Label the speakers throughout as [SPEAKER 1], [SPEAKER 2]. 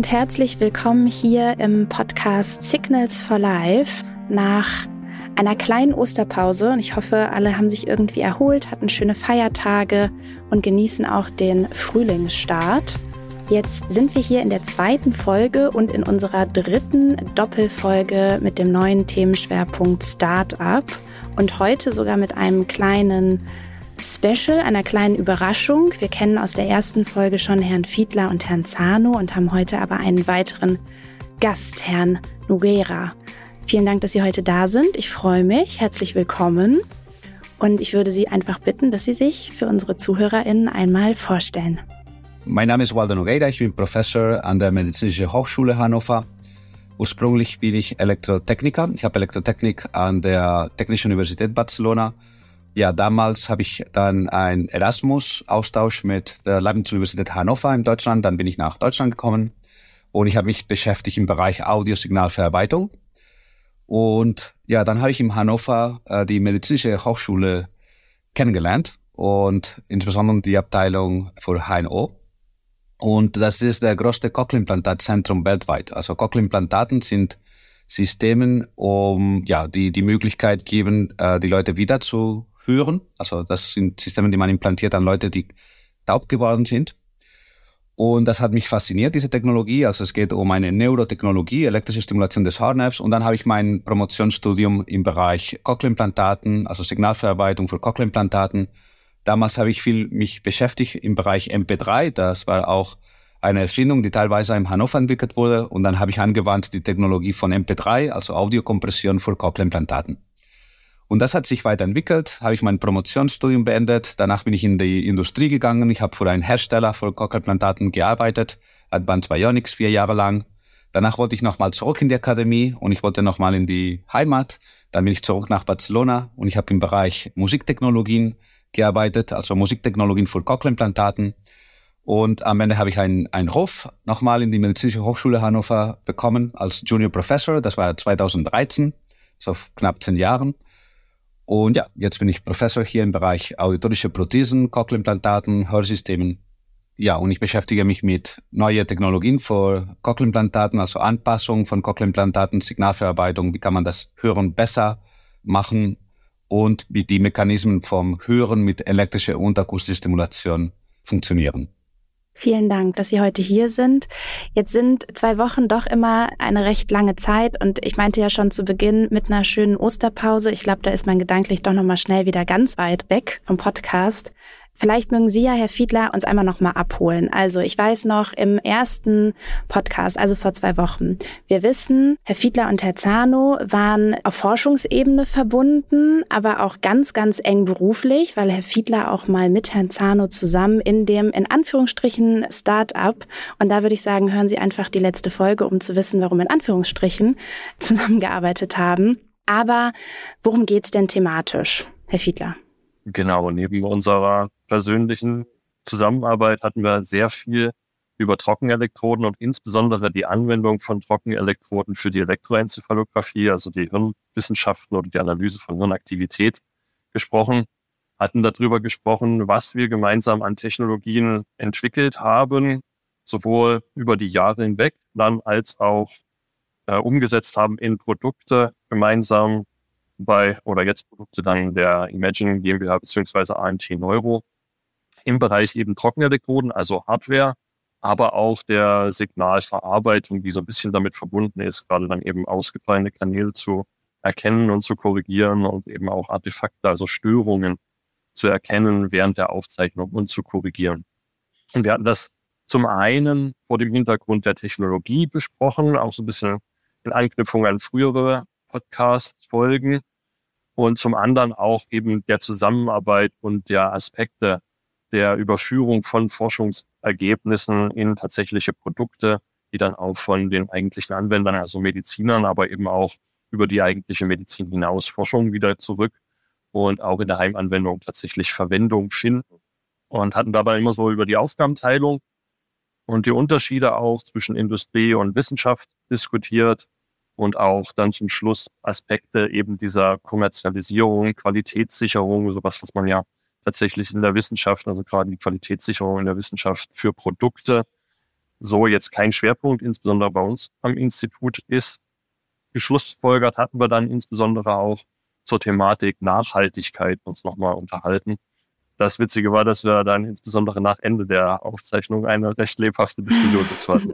[SPEAKER 1] und herzlich willkommen hier im Podcast Signals for Life nach einer kleinen Osterpause. Und ich hoffe, alle haben sich irgendwie erholt, hatten schöne Feiertage und genießen auch den Frühlingsstart. Jetzt sind wir hier in der zweiten Folge und in unserer dritten Doppelfolge mit dem neuen Themenschwerpunkt Startup und heute sogar mit einem kleinen Special, einer kleinen Überraschung. Wir kennen aus der ersten Folge schon Herrn Fiedler und Herrn Zano und haben heute aber einen weiteren Gast, Herrn Nogueira. Vielen Dank, dass Sie heute da sind. Ich freue mich. Herzlich willkommen. Und ich würde Sie einfach bitten, dass Sie sich für unsere ZuhörerInnen einmal vorstellen.
[SPEAKER 2] Mein Name ist Waldo Nogueira. Ich bin Professor an der Medizinischen Hochschule Hannover. Ursprünglich bin ich Elektrotechniker. Ich habe Elektrotechnik an der Technischen Universität Barcelona. Ja, damals habe ich dann einen Erasmus-Austausch mit der Leibniz-Universität Hannover in Deutschland. Dann bin ich nach Deutschland gekommen und ich habe mich beschäftigt im Bereich Audiosignalverarbeitung. Und ja, dann habe ich in Hannover die Medizinische Hochschule kennengelernt und insbesondere die Abteilung für HNO. Und das ist der größte Cochlea-Implantatzentrum weltweit. Also Cochlea-Implantaten sind Systeme, die Möglichkeit geben, die Leute wieder zu hören. Also das sind Systeme, die man implantiert an Leute, die taub geworden sind. Und das hat mich fasziniert, diese Technologie. Also es geht um eine Neurotechnologie, elektrische Stimulation des Haarnervs. Und dann habe ich mein Promotionsstudium im Bereich Cochlea-Implantaten, also Signalverarbeitung für Cochlea-Implantaten. Damals habe ich mich beschäftigt im Bereich MP3. Das war auch eine Erfindung, die teilweise in Hannover entwickelt wurde. Und dann habe ich angewandt die Technologie von MP3, also Audiokompression für Cochlea-Implantaten. Und das hat sich weiterentwickelt, habe ich mein Promotionsstudium beendet. Danach bin ich in die Industrie gegangen. Ich habe für einen Hersteller für Cochlea-Implantaten gearbeitet, Advanced Bionics, 4 Jahre lang. Danach wollte ich nochmal zurück in die Akademie und ich wollte nochmal in die Heimat. Dann bin ich zurück nach Barcelona und ich habe im Bereich Musiktechnologien gearbeitet, also Musiktechnologien für Cochlea-Implantaten. Und am Ende habe ich einen Ruf nochmal in die Medizinische Hochschule Hannover bekommen als Junior Professor. Das war 2013, so knapp 10 Jahren. Und ja, jetzt bin ich Professor hier im Bereich auditorische Prothesen, Cochlea-Implantaten, Hörsystemen. Ja, und ich beschäftige mich mit neuen Technologien für Cochlea-Implantaten, also Anpassung von Cochlea-Implantaten, Signalverarbeitung. Wie kann man das Hören besser machen und wie die Mechanismen vom Hören mit elektrischer und akustischer Stimulation funktionieren.
[SPEAKER 1] Vielen Dank, dass Sie heute hier sind. Jetzt sind 2 Wochen doch immer eine recht lange Zeit und ich meinte ja schon zu Beginn mit einer schönen Osterpause. Ich glaube, da ist man gedanklich doch nochmal schnell wieder ganz weit weg vom Podcast. Vielleicht mögen Sie ja, Herr Fiedler, uns einmal nochmal abholen. Also ich weiß noch im ersten Podcast, also vor 2 Wochen, wir wissen, Herr Fiedler und Herr Zano waren auf Forschungsebene verbunden, aber auch ganz, ganz eng beruflich, weil Herr Fiedler auch mal mit Herrn Zano zusammen in dem, in Anführungsstrichen, Start-up, und da würde ich sagen, hören Sie einfach die letzte Folge, um zu wissen, warum in Anführungsstrichen zusammengearbeitet haben. Aber worum geht's denn thematisch, Herr Fiedler?
[SPEAKER 3] Genau, neben unserer persönlichen Zusammenarbeit hatten wir sehr viel über Trockenelektroden und insbesondere die Anwendung von Trockenelektroden für die Elektroenzephalographie, also die Hirnwissenschaften oder die Analyse von Hirnaktivität gesprochen, hatten darüber gesprochen, was wir gemeinsam an Technologien entwickelt haben, sowohl über die Jahre hinweg, dann als auch umgesetzt haben in Produkte gemeinsam jetzt Produkte dann der Imagine GmbH bzw. AMT Neuro im Bereich eben Trockenelektroden, also Hardware, aber auch der Signalverarbeitung, die so ein bisschen damit verbunden ist, gerade dann eben ausgefallene Kanäle zu erkennen und zu korrigieren und eben auch Artefakte, also Störungen zu erkennen während der Aufzeichnung und zu korrigieren. Und wir hatten das zum einen vor dem Hintergrund der Technologie besprochen, auch so ein bisschen in Anknüpfung an frühere Podcast-Folgen, und zum anderen auch eben der Zusammenarbeit und der Aspekte der Überführung von Forschungsergebnissen in tatsächliche Produkte, die dann auch von den eigentlichen Anwendern, also Medizinern, aber eben auch über die eigentliche Medizin hinaus Forschung wieder zurück und auch in der Heimanwendung tatsächlich Verwendung finden. Und hatten dabei immer so über die Aufgabenteilung und die Unterschiede auch zwischen Industrie und Wissenschaft diskutiert. Und auch dann zum Schluss Aspekte eben dieser Kommerzialisierung, Qualitätssicherung, sowas, was man ja tatsächlich in der Wissenschaft, also gerade die Qualitätssicherung in der Wissenschaft für Produkte so jetzt kein Schwerpunkt, insbesondere bei uns am Institut ist. Geschlussfolgert hatten wir dann insbesondere auch zur Thematik Nachhaltigkeit uns nochmal unterhalten. Das Witzige war, dass wir dann insbesondere nach Ende der Aufzeichnung eine recht lebhafte Diskussion dazu hatten.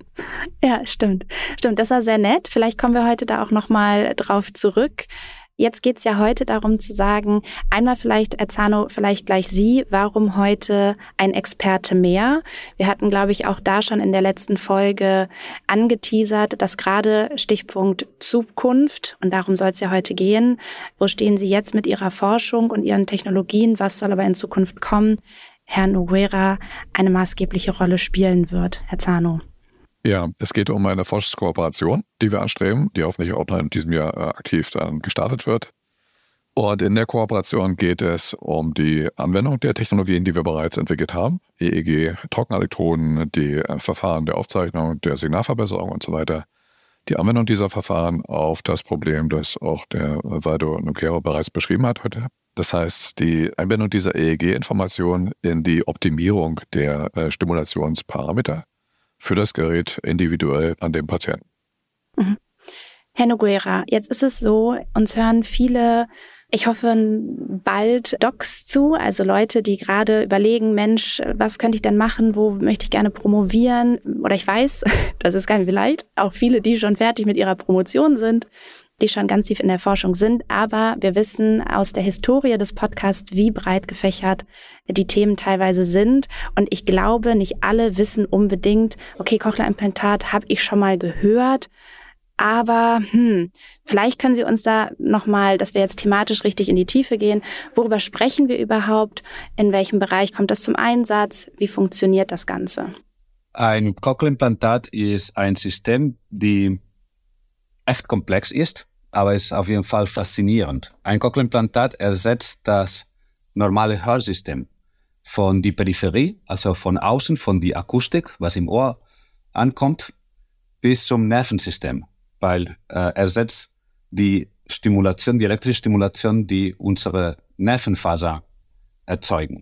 [SPEAKER 1] Ja, stimmt. Das war sehr nett. Vielleicht kommen wir heute da auch nochmal drauf zurück. Jetzt geht's ja heute darum zu sagen, einmal vielleicht, Erzano, vielleicht gleich Sie, warum heute ein Experte mehr? Wir hatten, glaube ich, auch da schon in der letzten Folge angeteasert, dass gerade Stichpunkt Zukunft, und darum soll es ja heute gehen, wo stehen Sie jetzt mit Ihrer Forschung und Ihren Technologien, was soll aber in Zukunft kommen, Herr Nogueira eine maßgebliche Rolle spielen wird. Herr Zano.
[SPEAKER 4] Ja, es geht um eine Forschungskooperation, die wir anstreben, die hoffentlich auch noch in diesem Jahr aktiv dann gestartet wird. Und in der Kooperation geht es um die Anwendung der Technologien, die wir bereits entwickelt haben. EEG, Trockenelektroden, die Verfahren der Aufzeichnung, der Signalverbesserung und so weiter. Die Anwendung dieser Verfahren auf das Problem, das auch der Waldo Nogueira bereits beschrieben hat heute. Das heißt, die Einbindung dieser EEG-Informationen in die Optimierung der Stimulationsparameter für das Gerät individuell an den Patienten.
[SPEAKER 1] Mhm. Herr Nogueira, jetzt ist es so, uns hören viele, ich hoffe bald Docs zu, also Leute, die gerade überlegen, Mensch, was könnte ich denn machen, wo möchte ich gerne promovieren? Oder ich weiß, das ist gar nicht vielleicht, auch viele, die schon fertig mit ihrer Promotion sind, die schon ganz tief in der Forschung sind. Aber wir wissen aus der Historie des Podcasts, wie breit gefächert die Themen teilweise sind. Und ich glaube, nicht alle wissen unbedingt, okay, Cochlea-Implantat habe ich schon mal gehört. Aber vielleicht können Sie uns da nochmal, dass wir jetzt thematisch richtig in die Tiefe gehen, worüber sprechen wir überhaupt? In welchem Bereich kommt das zum Einsatz? Wie funktioniert das Ganze?
[SPEAKER 2] Ein Cochlea-Implantat ist ein System, die echt komplex ist, aber ist auf jeden Fall faszinierend. Ein Cochlea-Implantat ersetzt das normale Hörsystem von der Peripherie, also von außen, von der Akustik, was im Ohr ankommt, bis zum Nervensystem, weil ersetzt die Stimulation, die elektrische Stimulation, die unsere Nervenfaser erzeugen.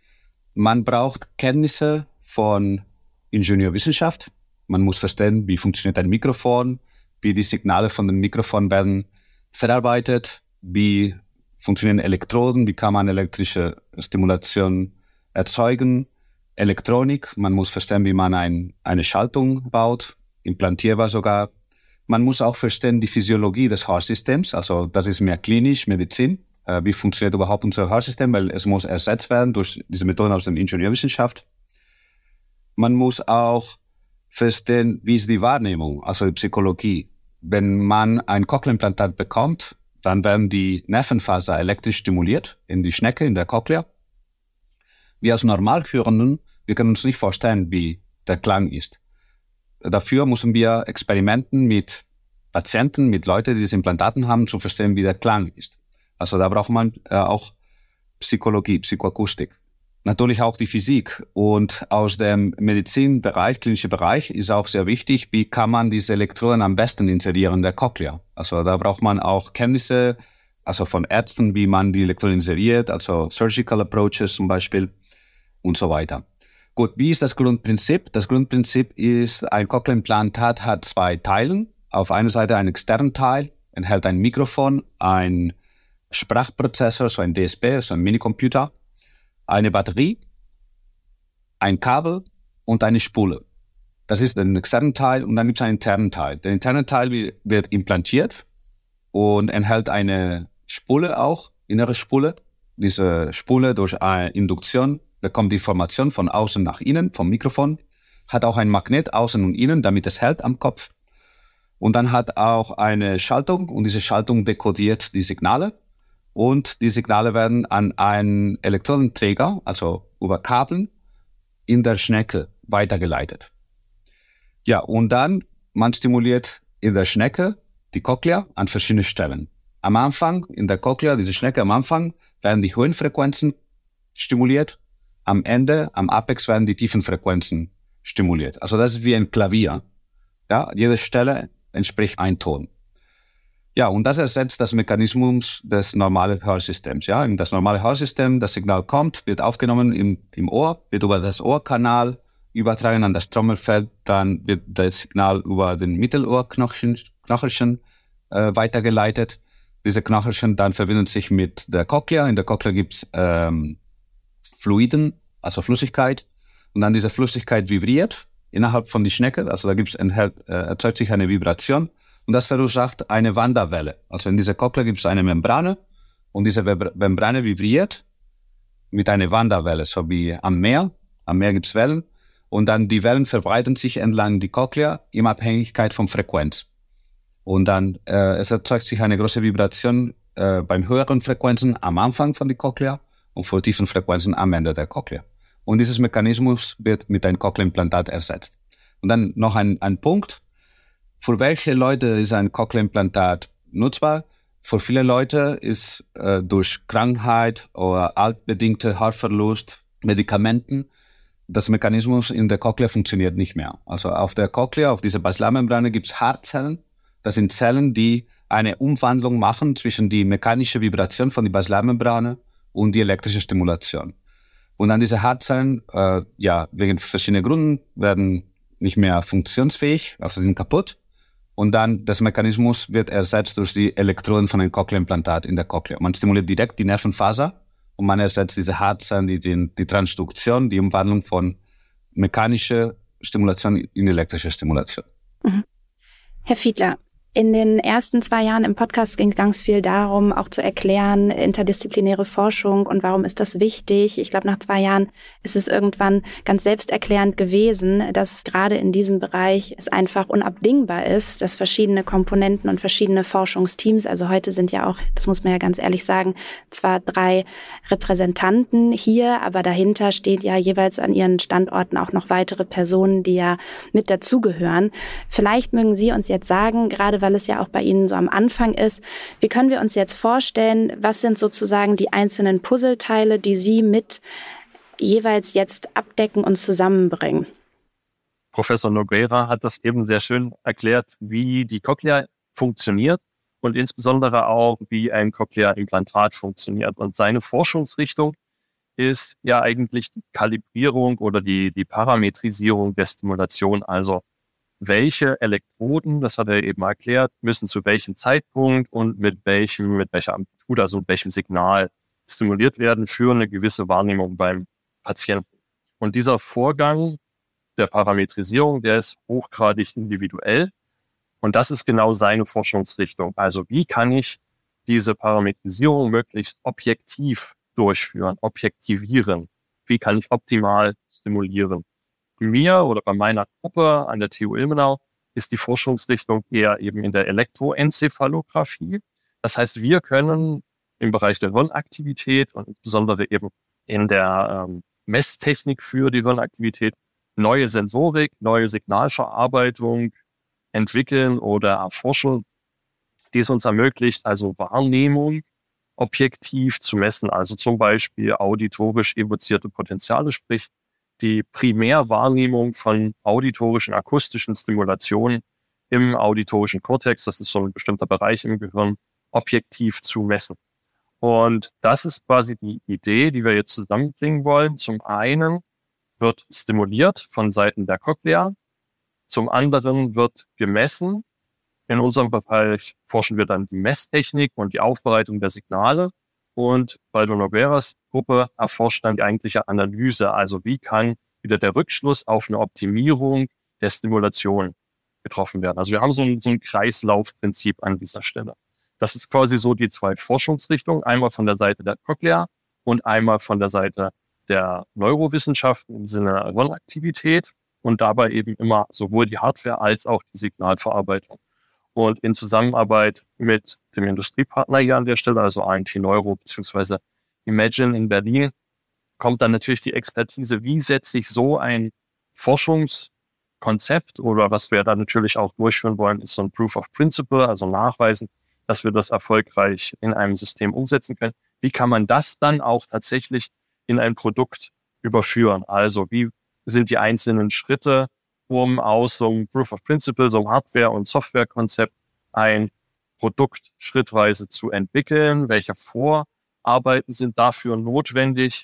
[SPEAKER 2] Man braucht Kenntnisse von Ingenieurwissenschaft. Man muss verstehen, wie funktioniert ein Mikrofon, wie die Signale von dem Mikrofon werden verarbeitet, wie funktionieren Elektroden, wie kann man elektrische Stimulation erzeugen, Elektronik, man muss verstehen, wie man eine Schaltung baut, implantierbar sogar. Man muss auch verstehen die Physiologie des Hörsystems, also das ist mehr klinisch, Medizin, wie funktioniert überhaupt unser Hörsystem, weil es muss ersetzt werden durch diese Methoden aus der Ingenieurwissenschaft. Man muss auch verstehen, wie ist die Wahrnehmung, also die Psychologie. Wenn man ein Cochlea-Implantat bekommt, dann werden die Nervenfaser elektrisch stimuliert in die Schnecke, in der Cochlea. Wir als Normalhörenden, wir können uns nicht vorstellen, wie der Klang ist. Dafür müssen wir experimenten mit Patienten, mit Leuten, die diese Implantaten haben, zu verstehen, wie der Klang ist. Also da braucht man auch Psychologie, Psychoakustik. Natürlich auch die Physik. Und aus dem Medizinbereich, klinischen Bereich, ist auch sehr wichtig, wie kann man diese Elektroden am besten inserieren in der Cochlea. Also da braucht man auch Kenntnisse, also von Ärzten, wie man die Elektroden inseriert, also Surgical Approaches zum Beispiel und so weiter. Gut, wie ist das Grundprinzip? Das Grundprinzip ist, ein Cochlea-Implantat hat zwei Teile. Auf einer Seite einen externen Teil, enthält ein Mikrofon, ein Sprachprozessor, so ein DSP, so ein Minicomputer, eine Batterie, ein Kabel und eine Spule. Das ist der externe Teil und dann gibt es einen internen Teil. Der interne Teil wird implantiert und enthält eine Spule auch, innere Spule. Diese Spule durch eine Induktion bekommt die Information von außen nach innen, vom Mikrofon, hat auch ein Magnet außen und innen, damit es hält am Kopf. Und dann hat auch eine Schaltung und diese Schaltung dekodiert die Signale. Und die Signale werden an einen Elektrodenträger, also über Kabeln, in der Schnecke weitergeleitet. Ja, und dann, man stimuliert in der Schnecke die Cochlea an verschiedenen Stellen. Am Anfang, in der Cochlea, diese Schnecke am Anfang, werden die hohen Frequenzen stimuliert. Am Ende, am Apex, werden die tiefen Frequenzen stimuliert. Also das ist wie ein Klavier. Ja, jede Stelle entspricht ein Ton. Ja, und das ersetzt das Mechanismus des normalen Hörsystems. Ja, in das normale Hörsystem, das Signal kommt, wird aufgenommen im Ohr, wird über das Ohrkanal übertragen an das Trommelfell, dann wird das Signal über den Mittelohrknochen weitergeleitet. Diese Knöchelchen dann verbinden sich mit der Cochlea. In der Cochlea gibt's Fluiden, also Flüssigkeit. Und dann diese Flüssigkeit vibriert innerhalb von die Schnecke. Also da erzeugt sich eine Vibration. Und das verursacht eine Wanderwelle. Also in dieser Cochlea gibt es eine Membrane. Und diese Membrane vibriert mit einer Wanderwelle, so wie am Meer. Am Meer gibt es Wellen. Und dann die Wellen verbreiten sich entlang die Cochlea in Abhängigkeit von Frequenz. Und dann es erzeugt sich eine große Vibration beim höheren Frequenzen am Anfang von der Cochlea und für tiefen Frequenzen am Ende der Cochlea. Und dieses Mechanismus wird mit einem Cochlea-Implantat ersetzt. Und dann noch ein Punkt. Für welche Leute ist ein Cochlea-Implantat nutzbar? Für viele Leute ist durch Krankheit oder altbedingte Haarverlust, Medikamenten, das Mechanismus in der Cochlea funktioniert nicht mehr. Also auf der Cochlea, auf dieser Basilarmembrane gibt es Haarzellen. Das sind Zellen, die eine Umwandlung machen zwischen die mechanische Vibration von der Basilarmembrane und die elektrische Stimulation. Und dann diese Haarzellen, wegen verschiedenen Gründen werden nicht mehr funktionsfähig, also sind kaputt. Und dann das Mechanismus wird ersetzt durch die Elektroden von einem Cochlea-Implantat in der Cochlea. Man stimuliert direkt die Nervenfaser und man ersetzt diese Haarzellen, die Transduktion, die Umwandlung von mechanischer Stimulation in elektrische Stimulation.
[SPEAKER 1] Mhm. Herr Fiedler, in den ersten 2 Jahren im Podcast ging es ganz viel darum, auch zu erklären, interdisziplinäre Forschung und warum ist das wichtig. Ich glaube, nach 2 Jahren ist es irgendwann ganz selbsterklärend gewesen, dass gerade in diesem Bereich es einfach unabdingbar ist, dass verschiedene Komponenten und verschiedene Forschungsteams, also heute sind ja auch, das muss man ja ganz ehrlich sagen, zwar 3 Repräsentanten hier, aber dahinter stehen ja jeweils an ihren Standorten auch noch weitere Personen, die ja mit dazugehören. Vielleicht mögen Sie uns jetzt sagen, gerade weil es ja auch bei Ihnen so am Anfang ist. Wie können wir uns jetzt vorstellen, was sind sozusagen die einzelnen Puzzleteile, die Sie mit jeweils jetzt abdecken und zusammenbringen?
[SPEAKER 3] Professor Nogueira hat das eben sehr schön erklärt, wie die Cochlea funktioniert und insbesondere auch, wie ein Cochlea-Implantat funktioniert. Und seine Forschungsrichtung ist ja eigentlich die Kalibrierung oder die Parametrisierung der Stimulation, also welche Elektroden, das hat er eben erklärt, müssen zu welchem Zeitpunkt und mit welcher Amplitude, also mit welchem Signal stimuliert werden für eine gewisse Wahrnehmung beim Patienten. Und dieser Vorgang der Parametrisierung, der ist hochgradig individuell. Und das ist genau seine Forschungsrichtung. Also wie kann ich diese Parametrisierung möglichst objektiv durchführen, objektivieren? Wie kann ich optimal stimulieren? Bei mir oder bei meiner Gruppe an der TU Ilmenau ist die Forschungsrichtung eher eben in der Elektroenzephalographie. Das heißt, wir können im Bereich der Hirnaktivität und insbesondere eben in der Messtechnik für die Hirnaktivität neue Sensorik, neue Signalverarbeitung entwickeln oder erforschen, die es uns ermöglicht, also Wahrnehmung objektiv zu messen, also zum Beispiel auditorisch evozierte Potenziale, sprich die Primärwahrnehmung von auditorischen, akustischen Stimulationen im auditorischen Kortex, das ist so ein bestimmter Bereich im Gehirn, objektiv zu messen. Und das ist quasi die Idee, die wir jetzt zusammenbringen wollen. Zum einen wird stimuliert von Seiten der Cochlea, zum anderen wird gemessen. In unserem Bereich forschen wir dann die Messtechnik und die Aufbereitung der Signale. Und Waldo Nogueiras Gruppe erforscht dann die eigentliche Analyse. Also wie kann wieder der Rückschluss auf eine Optimierung der Stimulation getroffen werden. Also wir haben so ein Kreislaufprinzip an dieser Stelle. Das ist quasi so die 2 Forschungsrichtungen. Einmal von der Seite der Cochlea und einmal von der Seite der Neurowissenschaften im Sinne der Hirnaktivität und dabei eben immer sowohl die Hardware als auch die Signalverarbeitung. Und in Zusammenarbeit mit dem Industriepartner hier an der Stelle, also AMT Neuro bzw. Imagine in Berlin, kommt dann natürlich die Expertise, wie setze ich so ein Forschungskonzept oder was wir da natürlich auch durchführen wollen, ist so ein Proof of Principle, also nachweisen, dass wir das erfolgreich in einem System umsetzen können. Wie kann man das dann auch tatsächlich in ein Produkt überführen? Also wie sind die einzelnen Schritte, um aus so einem Proof of Principle, so einem Hardware- und Softwarekonzept ein Produkt schrittweise zu entwickeln? Welche Vorarbeiten sind dafür notwendig?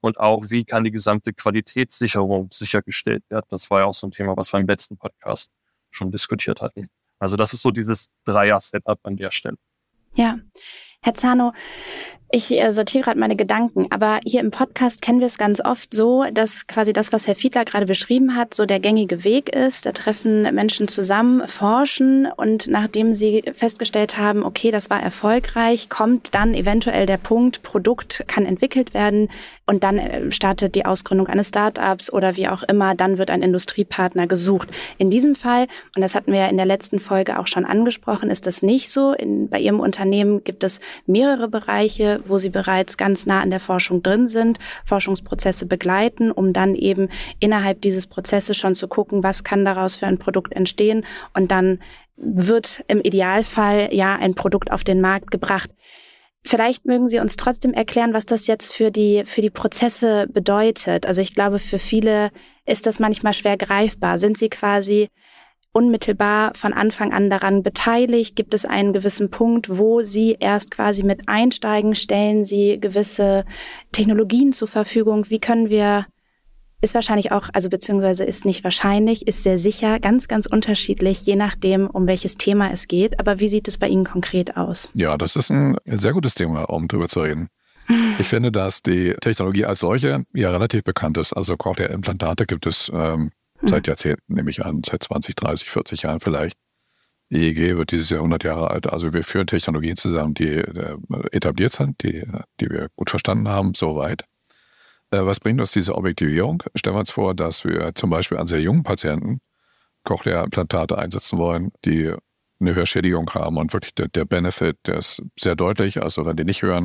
[SPEAKER 3] und auch, wie kann die gesamte Qualitätssicherung sichergestellt werden. Das war ja auch so ein Thema, was wir im letzten Podcast schon diskutiert hatten. Also das ist so dieses Dreier-Setup an der Stelle.
[SPEAKER 1] Ja, Herr Zano, ich sortiere gerade meine Gedanken, aber hier im Podcast kennen wir es ganz oft so, dass quasi das, was Herr Fiedler gerade beschrieben hat, so der gängige Weg ist. Da treffen Menschen zusammen, forschen und nachdem sie festgestellt haben, okay, das war erfolgreich, kommt dann eventuell der Punkt, Produkt kann entwickelt werden und dann startet die Ausgründung eines Startups oder wie auch immer, dann wird ein Industriepartner gesucht. In diesem Fall, und das hatten wir ja in der letzten Folge auch schon angesprochen, ist das nicht so. Bei Ihrem Unternehmen gibt es mehrere Bereiche, wo Sie bereits ganz nah an der Forschung drin sind, Forschungsprozesse begleiten, um dann eben innerhalb dieses Prozesses schon zu gucken, was kann daraus für ein Produkt entstehen und dann wird im Idealfall ja ein Produkt auf den Markt gebracht. Vielleicht mögen Sie uns trotzdem erklären, was das jetzt für die Prozesse bedeutet. Also ich glaube, für viele ist das manchmal schwer greifbar. Sind Sie quasi unmittelbar von Anfang an daran beteiligt? Gibt es einen gewissen Punkt, wo Sie erst quasi mit einsteigen? Stellen Sie gewisse Technologien zur Verfügung? Wie können wir, ist wahrscheinlich auch, also beziehungsweise ist nicht wahrscheinlich, ist sehr sicher, ganz, ganz unterschiedlich, je nachdem, um welches Thema es geht. Aber wie sieht es bei Ihnen konkret aus?
[SPEAKER 4] Ja, das ist ein sehr gutes Thema, um drüber zu reden. Ich finde, dass die Technologie als solche ja relativ bekannt ist. Also Cochlea-Implantate gibt es seit Jahrzehnten, nehme ich an, seit 20, 30, 40 Jahren vielleicht. EEG wird dieses Jahr 100 Jahre alt. Also wir führen Technologien zusammen, die etabliert sind, die wir gut verstanden haben, soweit. Was bringt uns diese Objektivierung? Stellen wir uns vor, dass wir zum Beispiel an sehr jungen Patienten Cochlea-Implantate einsetzen wollen, die eine Hörschädigung haben und wirklich der Benefit, der ist sehr deutlich. Also wenn die nicht hören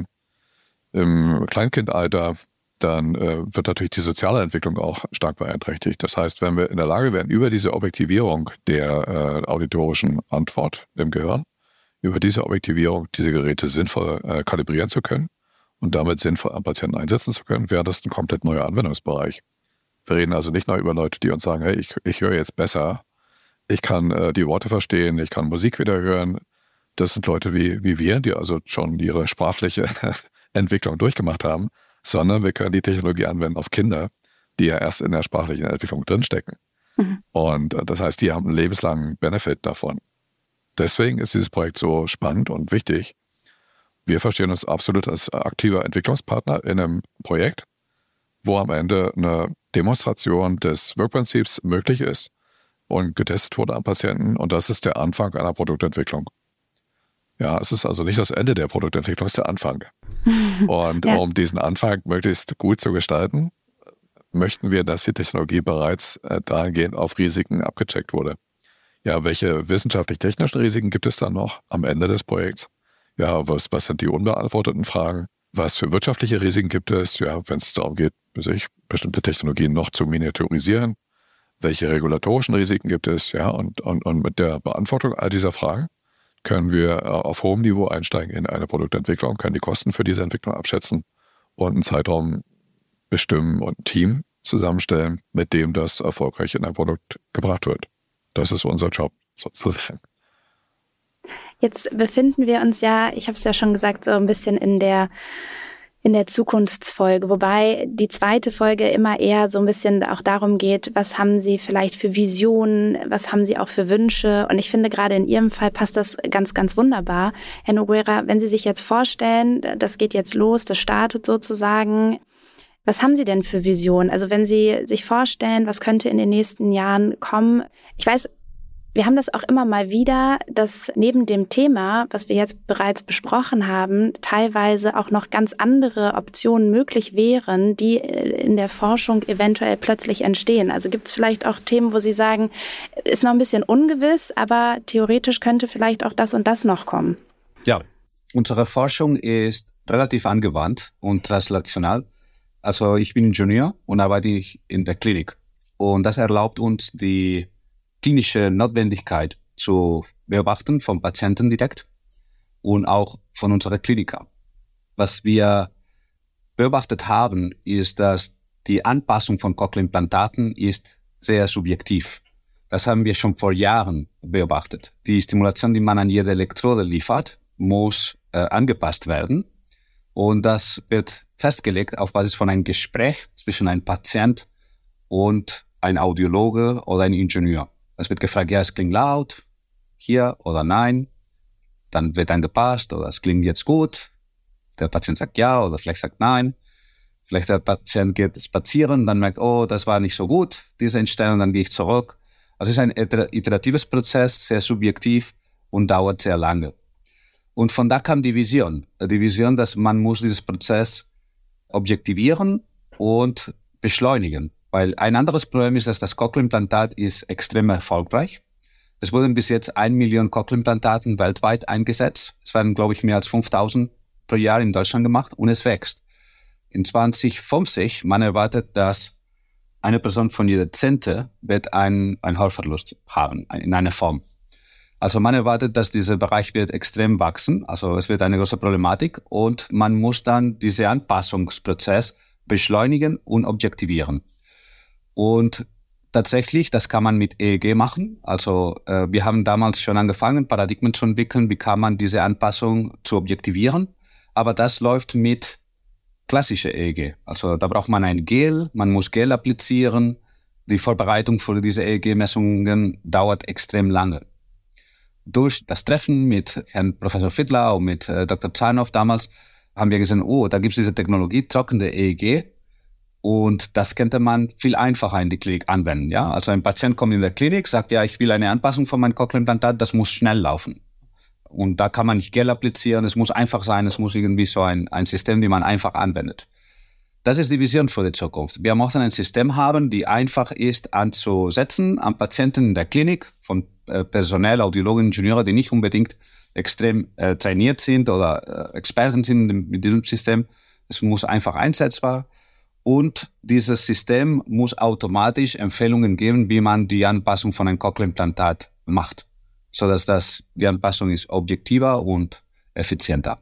[SPEAKER 4] im Kleinkindalter, dann wird natürlich die soziale Entwicklung auch stark beeinträchtigt. Das heißt, wenn wir in der Lage wären, über diese Objektivierung der auditorischen Antwort im Gehirn, über diese Objektivierung diese Geräte sinnvoll kalibrieren zu können und damit sinnvoll am Patienten einsetzen zu können, wäre das ein komplett neuer Anwendungsbereich. Wir reden also nicht nur über Leute, die uns sagen, hey, ich höre jetzt besser, ich kann die Worte verstehen, ich kann Musik wieder hören. Das sind Leute wie wir, die also schon ihre sprachliche Entwicklung durchgemacht haben, sondern wir können die Technologie anwenden auf Kinder, die ja erst in der sprachlichen Entwicklung drinstecken. Mhm. Und das heißt, die haben einen lebenslangen Benefit davon. Deswegen ist dieses Projekt so spannend und wichtig. Wir verstehen uns absolut als aktiver Entwicklungspartner in einem Projekt, wo am Ende eine Demonstration des Wirkprinzips möglich ist und getestet wurde am Patienten. Und das ist der Anfang einer Produktentwicklung. Ja, es ist also nicht das Ende der Produktentwicklung, es ist der Anfang. Und ja, um diesen Anfang möglichst gut zu gestalten, möchten wir, dass die Technologie bereits dahingehend auf Risiken abgecheckt wurde. Ja, welche wissenschaftlich-technischen Risiken gibt es dann noch am Ende des Projekts? Ja, was sind die unbeantworteten Fragen? Was für wirtschaftliche Risiken gibt es? Ja, wenn es darum geht, bestimmte Technologien noch zu miniaturisieren. Welche regulatorischen Risiken gibt es? Ja, und mit der Beantwortung all dieser Fragen können wir auf hohem Niveau einsteigen in eine Produktentwicklung, können die Kosten für diese Entwicklung abschätzen und einen Zeitraum bestimmen und ein Team zusammenstellen, mit dem das erfolgreich in ein Produkt gebracht wird. Das ist unser Job sozusagen.
[SPEAKER 1] Jetzt befinden wir uns ja, ich habe es ja schon gesagt, so ein bisschen in der Zukunftsfolge, wobei die zweite Folge immer eher so ein bisschen auch darum geht, was haben Sie vielleicht für Visionen, was haben Sie auch für Wünsche, und ich finde gerade in Ihrem Fall passt das ganz, ganz wunderbar. Herr Nogueira, wenn Sie sich jetzt vorstellen, das geht jetzt los, das startet sozusagen, was haben Sie denn für Visionen? Also wenn Sie sich vorstellen, was könnte in den nächsten Jahren kommen? Ich weiß, wir haben das auch immer mal wieder, dass neben dem Thema, was wir jetzt bereits besprochen haben, teilweise auch noch ganz andere Optionen möglich wären, die in der Forschung eventuell plötzlich entstehen. Also gibt es vielleicht auch Themen, wo Sie sagen, ist noch ein bisschen ungewiss, aber theoretisch könnte vielleicht auch das und das noch kommen?
[SPEAKER 2] Ja, unsere Forschung ist relativ angewandt und translational. Also ich bin Ingenieur und arbeite in der Klinik. Und das erlaubt uns, die klinische Notwendigkeit zu beobachten vom Patienten direkt und auch von unserer Kliniker. Was wir beobachtet haben, ist, dass die Anpassung von Cochlea-Implantaten ist sehr subjektiv. Das haben wir schon vor Jahren beobachtet. Die Stimulation, die man an jede Elektrode liefert, muss angepasst werden. Und das wird festgelegt auf Basis von einem Gespräch zwischen einem Patient und einem Audiologe oder einem Ingenieur. Es wird gefragt, ja, es klingt laut, hier oder nein. Dann wird angepasst oder es klingt jetzt gut. Der Patient sagt ja oder vielleicht sagt nein. Vielleicht der Patient geht spazieren, dann merkt, oh, das war nicht so gut, diese Einstellung, dann gehe ich zurück. Also es ist ein iteratives Prozess, sehr subjektiv und dauert sehr lange. Und von da kam die Vision. Die Vision, dass man muss dieses Prozess objektivieren und beschleunigen. Weil ein anderes Problem ist, dass das Cochlea-Implantat ist extrem erfolgreich. Es wurden bis jetzt 1 Million Cochlea-Implantaten weltweit eingesetzt. Es werden, glaube ich, mehr als 5.000 pro Jahr in Deutschland gemacht und es wächst. In 2050, man erwartet, dass eine Person von jeder 10. wird einen Hörverlust haben, in einer Form. Also man erwartet, dass dieser Bereich wird extrem wachsen. Also es wird eine große Problematik und man muss dann diesen Anpassungsprozess beschleunigen und objektivieren. Und tatsächlich, das kann man mit EEG machen. Also wir haben damals schon angefangen, Paradigmen zu entwickeln, wie kann man diese Anpassung zu objektivieren. Aber das läuft mit klassischer EEG. Also da braucht man ein Gel, man muss Gel applizieren. Die Vorbereitung für diese EEG-Messungen dauert extrem lange. Durch das Treffen mit Herrn Professor Fiedler und mit Dr. Zanoff damals haben wir gesehen, oh, da gibt es diese Technologie, trockene EEG. Und das könnte man viel einfacher in die Klinik anwenden. Ja? Also ein Patient kommt in der Klinik, sagt, ja, ich will eine Anpassung von meinem Cochlea-Implantat, das muss schnell laufen. Und da kann man nicht Gel applizieren, es muss einfach sein, es muss irgendwie so ein System, die man einfach anwendet. Das ist die Vision für die Zukunft. Wir möchten ein System haben, die einfach ist anzusetzen am Patienten in der Klinik, von Personal, Audiologen, Ingenieure, die nicht unbedingt extrem trainiert sind oder Experten sind mit diesem System. Es muss einfach einsetzbar. Und dieses System muss automatisch Empfehlungen geben, wie man die Anpassung von einem Cochlea-Implantat macht, sodass die Anpassung ist objektiver und effizienter.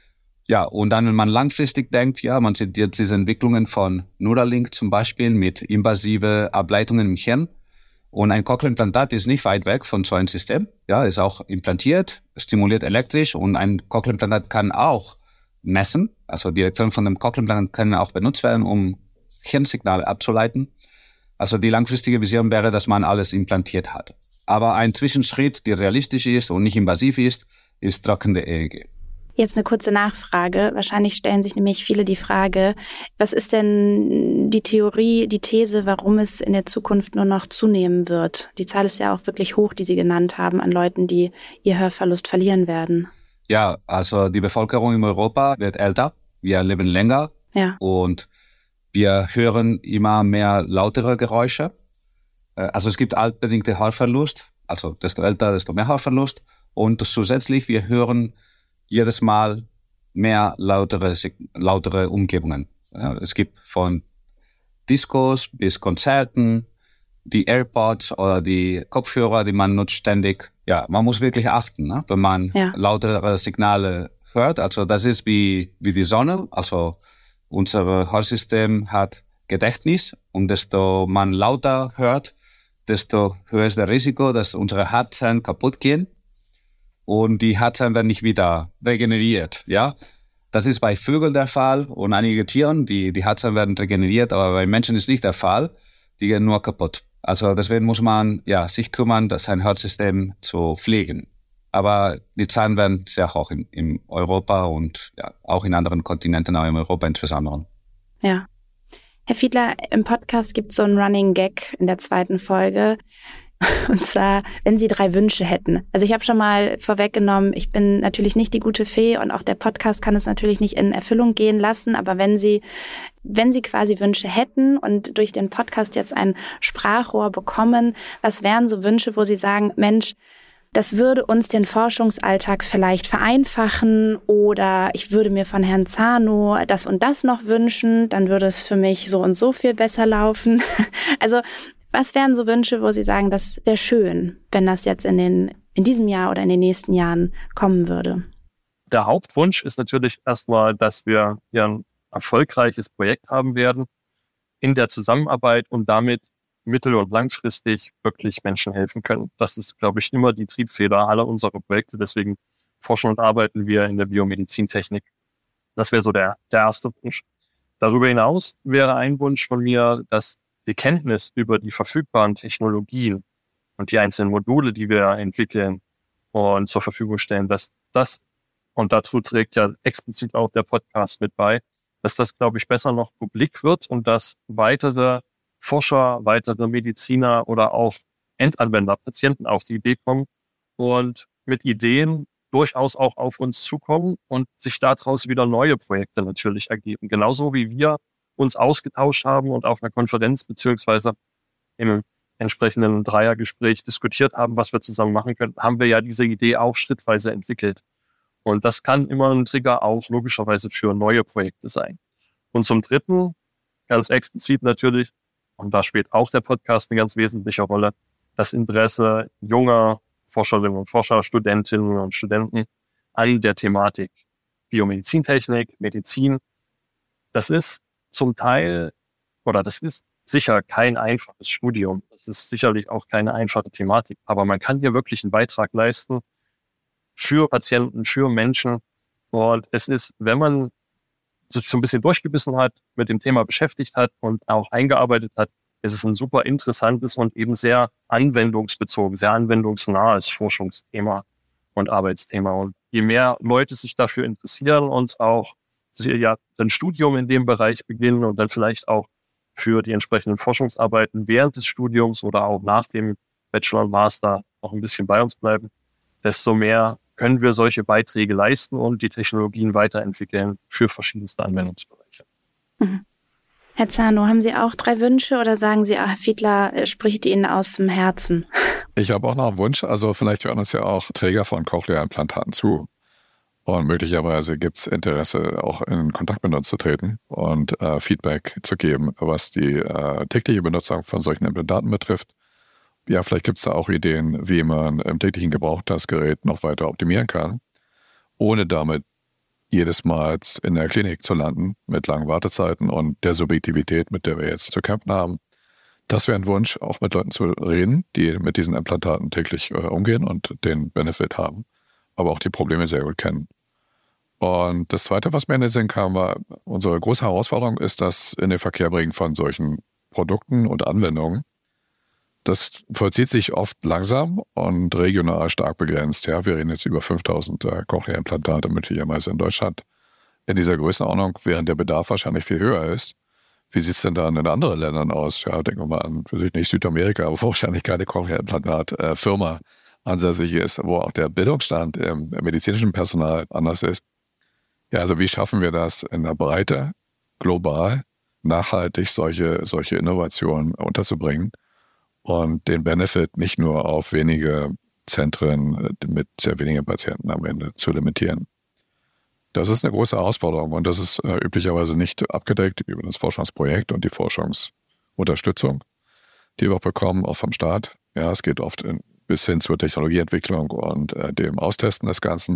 [SPEAKER 2] Ja, und dann, wenn man langfristig denkt, ja, man sieht jetzt diese Entwicklungen von Neuralink zum Beispiel mit invasive Ableitungen im Hirn. Und ein Cochlea-Implantat ist nicht weit weg von so einem System. Ja, ist auch implantiert, stimuliert elektrisch und ein Cochlea-Implantat kann auch messen. Also die Elektronen von dem Cochlea-Implantat können auch benutzt werden, um Hirnsignale abzuleiten. Also die langfristige Vision wäre, dass man alles implantiert hat. Aber ein Zwischenschritt, der realistisch ist und nicht invasiv ist trockene EEG.
[SPEAKER 1] Jetzt eine kurze Nachfrage. Wahrscheinlich stellen sich nämlich viele die Frage, was ist denn die Theorie, die These, warum es in der Zukunft nur noch zunehmen wird? Die Zahl ist ja auch wirklich hoch, die Sie genannt haben, an Leuten, die ihr Hörverlust verlieren werden.
[SPEAKER 2] Ja, also die Bevölkerung in Europa wird älter, wir leben länger und wir hören immer mehr lautere Geräusche. Also es gibt altbedingte Hörverlust, also desto älter, desto mehr Hörverlust. Und zusätzlich, wir hören jedes Mal mehr lautere Umgebungen. Ja, es gibt von Discos bis Konzerten, die AirPods oder die Kopfhörer, die man nutzt ständig. Ja, man muss wirklich achten, ne? Wenn man lautere Signale hört. Also das ist wie die Sonne. Also unser Hörsystem hat Gedächtnis und desto man lauter hört, desto höher ist das Risiko, dass unsere Herzzellen kaputt gehen. Und die Herzzellen werden nicht wieder regeneriert, ja. Das ist bei Vögeln der Fall und einigen Tieren, die Herzzellen werden regeneriert, aber bei Menschen ist nicht der Fall. Die gehen nur kaputt. Also deswegen muss man sich kümmern, sein Herzsystem zu pflegen. Aber die Zahlen werden sehr hoch in Europa und auch in anderen Kontinenten, auch in Europa insbesondere.
[SPEAKER 1] Ja. Herr Fiedler, im Podcast gibt es so einen Running Gag in der 2. Folge. Und zwar, wenn Sie 3 Wünsche hätten. Also ich habe schon mal vorweggenommen, ich bin natürlich nicht die gute Fee und auch der Podcast kann es natürlich nicht in Erfüllung gehen lassen. Aber wenn Sie quasi Wünsche hätten und durch den Podcast jetzt ein Sprachrohr bekommen, was wären so Wünsche, wo Sie sagen, Mensch, das würde uns den Forschungsalltag vielleicht vereinfachen oder ich würde mir von Herrn Zanow das und das noch wünschen, dann würde es für mich so und so viel besser laufen. Also was wären so Wünsche, wo Sie sagen, das wäre schön, wenn das jetzt in diesem Jahr oder in den nächsten Jahren kommen würde?
[SPEAKER 3] Der Hauptwunsch ist natürlich erstmal, dass wir ein erfolgreiches Projekt haben werden in der Zusammenarbeit und damit mittel- und langfristig wirklich Menschen helfen können. Das ist, glaube ich, immer die Triebfeder aller unserer Projekte. Deswegen forschen und arbeiten wir in der Biomedizintechnik. Das wäre so der erste Wunsch. Darüber hinaus wäre ein Wunsch von mir, dass die Kenntnis über die verfügbaren Technologien und die einzelnen Module, die wir entwickeln und zur Verfügung stellen, dass das, und dazu trägt ja explizit auch der Podcast mit bei, dass das, glaube ich, besser noch publik wird und dass weitere Forscher, weitere Mediziner oder auch Endanwender, Patienten auf die Idee kommen und mit Ideen durchaus auch auf uns zukommen und sich daraus wieder neue Projekte natürlich ergeben. Genauso wie wir uns ausgetauscht haben und auf einer Konferenz beziehungsweise im entsprechenden Dreiergespräch diskutiert haben, was wir zusammen machen können, haben wir ja diese Idee auch schrittweise entwickelt. Und das kann immer ein Trigger auch logischerweise für neue Projekte sein. Und zum Dritten, ganz explizit natürlich, und da spielt auch der Podcast eine ganz wesentliche Rolle, das Interesse junger Forscherinnen und Forscher, Studentinnen und Studenten an der Thematik Biomedizintechnik, Medizin. Das ist zum Teil, oder das ist sicher kein einfaches Studium. Das ist sicherlich auch keine einfache Thematik. Aber man kann hier wirklich einen Beitrag leisten für Patienten, für Menschen. Und es ist, wenn man sich so ein bisschen durchgebissen hat, mit dem Thema beschäftigt hat und auch eingearbeitet hat, ist es ein super interessantes und eben sehr anwendungsbezogen, sehr anwendungsnahes Forschungsthema und Arbeitsthema. Und je mehr Leute sich dafür interessieren und auch ja ein Studium in dem Bereich beginnen und dann vielleicht auch für die entsprechenden Forschungsarbeiten während des Studiums oder auch nach dem Bachelor und Master noch ein bisschen bei uns bleiben, desto mehr können wir solche Beiträge leisten und die Technologien weiterentwickeln für verschiedenste Anwendungsbereiche.
[SPEAKER 1] Mhm. Herr Zanow, haben Sie auch 3 Wünsche oder sagen Sie, Herr Fiedler spricht Ihnen aus dem Herzen?
[SPEAKER 4] Ich habe auch noch einen Wunsch. Also vielleicht hören uns ja auch Träger von Cochlea-Implantaten zu. Und möglicherweise gibt es Interesse, auch in Kontakt mit uns zu treten und Feedback zu geben, was die tägliche Benutzung von solchen Implantaten betrifft. Ja, vielleicht gibt es da auch Ideen, wie man im täglichen Gebrauch das Gerät noch weiter optimieren kann, ohne damit jedes Mal in der Klinik zu landen mit langen Wartezeiten und der Subjektivität, mit der wir jetzt zu kämpfen haben. Das wäre ein Wunsch, auch mit Leuten zu reden, die mit diesen Implantaten täglich umgehen und den Benefit haben, aber auch die Probleme sehr gut kennen. Und das Zweite, was mir in den Sinn kam, war, unsere große Herausforderung ist das in den Verkehr bringen von solchen Produkten und Anwendungen. Das vollzieht sich oft langsam und regional stark begrenzt. Ja, wir reden jetzt über 5000 Cochlea-Implantate möglicherweise in Deutschland in dieser Größenordnung, während der Bedarf wahrscheinlich viel höher ist. Wie sieht es denn dann in anderen Ländern aus? Ja, denken wir mal an, nicht Südamerika, wo wahrscheinlich keine Cochlea-Implantat-Firma ansässig ist, wo auch der Bildungsstand im medizinischen Personal anders ist. Ja, also wie schaffen wir das in der Breite, global, nachhaltig solche Innovationen unterzubringen und den Benefit nicht nur auf wenige Zentren mit sehr wenigen Patienten am Ende zu limitieren? Das ist eine große Herausforderung und das ist üblicherweise nicht abgedeckt über das Forschungsprojekt und die Forschungsunterstützung, die wir auch bekommen, auch vom Staat. Ja, es geht oft bis hin zur Technologieentwicklung und dem Austesten des Ganzen.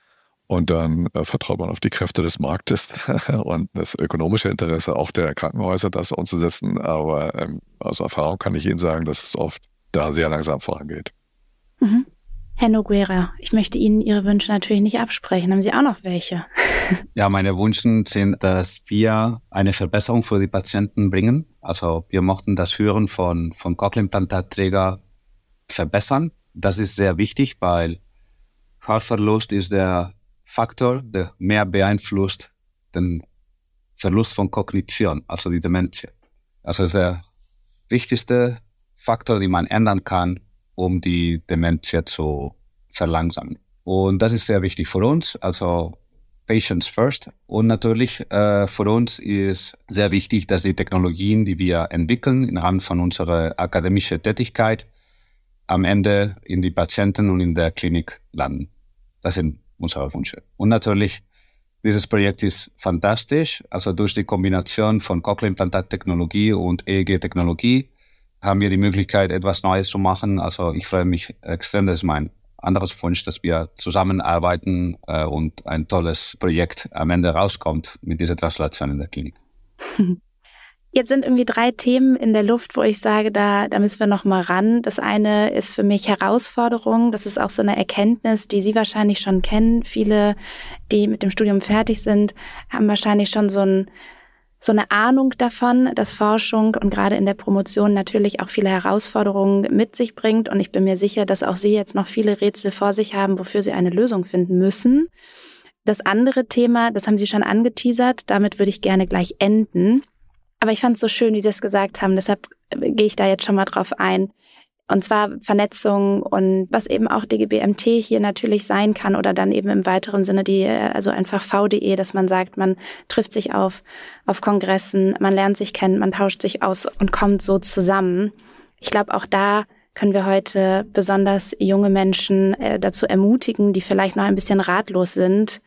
[SPEAKER 4] Und dann vertraut man auf die Kräfte des Marktes und das ökonomische Interesse auch der Krankenhäuser, das umzusetzen. Aber aus Erfahrung kann ich Ihnen sagen, dass es oft da sehr langsam vorangeht.
[SPEAKER 1] Mhm. Herr Noguera, ich möchte Ihnen Ihre Wünsche natürlich nicht absprechen. Haben Sie auch noch welche?
[SPEAKER 2] Ja, meine Wünsche sind, dass wir eine Verbesserung für die Patienten bringen. Also wir möchten das Hören von Cochlea-Implantatträgern verbessern. Das ist sehr wichtig, weil Hörverlust ist der Faktor, der mehr beeinflusst den Verlust von Kognition, also die Demenz. Also ist der wichtigste Faktor, den man ändern kann, um die Demenz zu verlangsamen. Und das ist sehr wichtig für uns, also Patients first. Und natürlich für uns ist sehr wichtig, dass die Technologien, die wir entwickeln im Rahmen von unserer akademischen Tätigkeit, am Ende in die Patienten und in der Klinik landen. Das sind unsere Wünsche. Und natürlich, dieses Projekt ist fantastisch. Also durch die Kombination von Cochlea-Implantat-Technologie und EEG-Technologie haben wir die Möglichkeit, etwas Neues zu machen. Also ich freue mich extrem, das ist mein anderes Wunsch, dass wir zusammenarbeiten und ein tolles Projekt am Ende rauskommt mit dieser Translation in der Klinik.
[SPEAKER 1] Jetzt sind irgendwie 3 Themen in der Luft, wo ich sage, da müssen wir noch mal ran. Das eine ist für mich Herausforderung. Das ist auch so eine Erkenntnis, die Sie wahrscheinlich schon kennen. Viele, die mit dem Studium fertig sind, haben wahrscheinlich schon so so eine Ahnung davon, dass Forschung und gerade in der Promotion natürlich auch viele Herausforderungen mit sich bringt. Und ich bin mir sicher, dass auch Sie jetzt noch viele Rätsel vor sich haben, wofür Sie eine Lösung finden müssen. Das andere Thema, das haben Sie schon angeteasert, damit würde ich gerne gleich enden. Aber ich fand es so schön, wie Sie es gesagt haben, deshalb gehe ich da jetzt schon mal drauf ein. Und zwar Vernetzung und was eben auch DGBMT hier natürlich sein kann oder dann eben im weiteren Sinne also einfach VDE, dass man sagt, man trifft sich auf Kongressen, man lernt sich kennen, man tauscht sich aus und kommt so zusammen. Ich glaube, auch da können wir heute besonders junge Menschen dazu ermutigen, die vielleicht noch ein bisschen ratlos sind.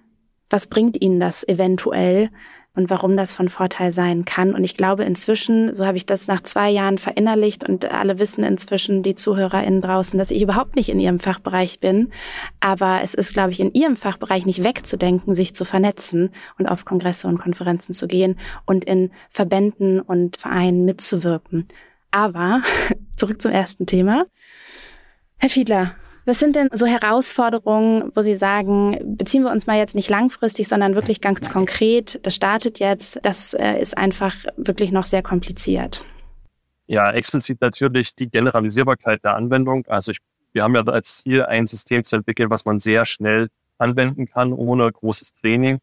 [SPEAKER 1] Was bringt ihnen das eventuell? Und warum das von Vorteil sein kann. Und ich glaube inzwischen, so habe ich das nach 2 Jahren verinnerlicht und alle wissen inzwischen, die ZuhörerInnen draußen, dass ich überhaupt nicht in ihrem Fachbereich bin. Aber es ist, glaube ich, in ihrem Fachbereich nicht wegzudenken, sich zu vernetzen und auf Kongresse und Konferenzen zu gehen und in Verbänden und Vereinen mitzuwirken. Aber zurück zum ersten Thema. Herr Fiedler, was sind denn so Herausforderungen, wo Sie sagen, beziehen wir uns mal jetzt nicht langfristig, sondern wirklich ganz konkret, das startet jetzt, das ist einfach wirklich noch sehr kompliziert?
[SPEAKER 3] Ja, explizit natürlich die Generalisierbarkeit der Anwendung. Also wir haben ja als Ziel, ein System zu entwickeln, was man sehr schnell anwenden kann, ohne großes Training.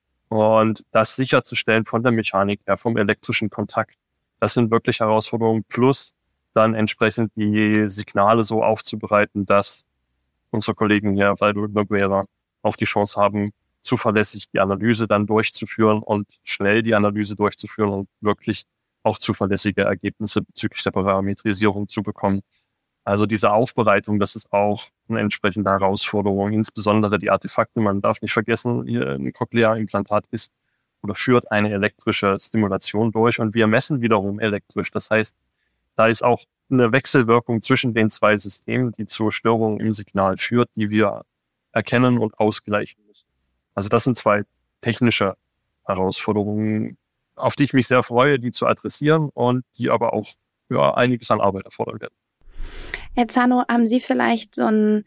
[SPEAKER 3] Und das sicherzustellen von der Mechanik her, vom elektrischen Kontakt, das sind wirklich Herausforderungen. Plus dann entsprechend die Signale so aufzubereiten, dass unsere Kollegen hier bei Noguera auch die Chance haben, zuverlässig die Analyse dann durchzuführen und schnell die Analyse durchzuführen und wirklich auch zuverlässige Ergebnisse bezüglich der Parametrisierung zu bekommen. Also diese Aufbereitung, das ist auch eine entsprechende Herausforderung, insbesondere die Artefakte. Man darf nicht vergessen, hier ein Cochlea-Implantat ist oder führt eine elektrische Stimulation durch und wir messen wiederum elektrisch. Das heißt, da ist auch eine Wechselwirkung zwischen den 2 Systemen, die zur Störung im Signal führt, die wir erkennen und ausgleichen müssen. Also das sind 2 technische Herausforderungen, auf die ich mich sehr freue, die zu adressieren und die aber auch einiges an Arbeit erfordern werden.
[SPEAKER 1] Herr Zano, haben Sie vielleicht so einen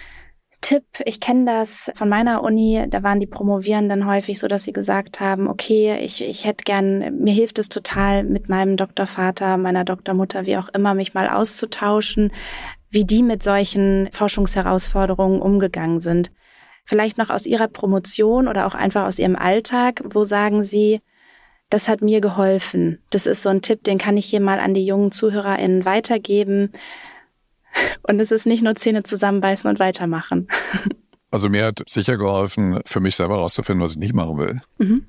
[SPEAKER 1] Tipp? Ich kenne das von meiner Uni, da waren die Promovierenden häufig so, dass sie gesagt haben, okay, ich hätte gern, mir hilft es total, mit meinem Doktorvater, meiner Doktormutter, wie auch immer, mich mal auszutauschen, wie die mit solchen Forschungsherausforderungen umgegangen sind. Vielleicht noch aus Ihrer Promotion oder auch einfach aus Ihrem Alltag, wo sagen Sie, das hat mir geholfen. Das ist so ein Tipp, den kann ich hier mal an die jungen ZuhörerInnen weitergeben. Und es ist nicht nur Zähne zusammenbeißen und weitermachen.
[SPEAKER 4] Also mir hat sicher geholfen, für mich selber herauszufinden, was ich nicht machen will,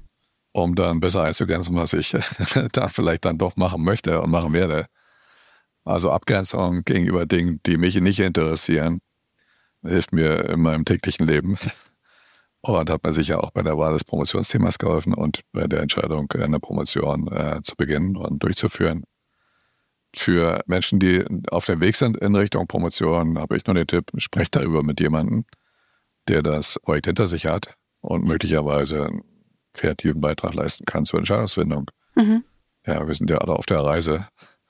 [SPEAKER 4] um dann besser einzugrenzen, was ich da vielleicht dann doch machen möchte und machen werde. Also Abgrenzung gegenüber Dingen, die mich nicht interessieren, hilft mir in meinem täglichen Leben und hat mir sicher auch bei der Wahl des Promotionsthemas geholfen und bei der Entscheidung, eine Promotion zu beginnen und durchzuführen. Für Menschen, die auf dem Weg sind in Richtung Promotion, habe ich nur den Tipp, sprecht darüber mit jemandem, der das Projekt hinter sich hat und möglicherweise einen kreativen Beitrag leisten kann zur Entscheidungsfindung. Ja, wir sind ja alle auf der Reise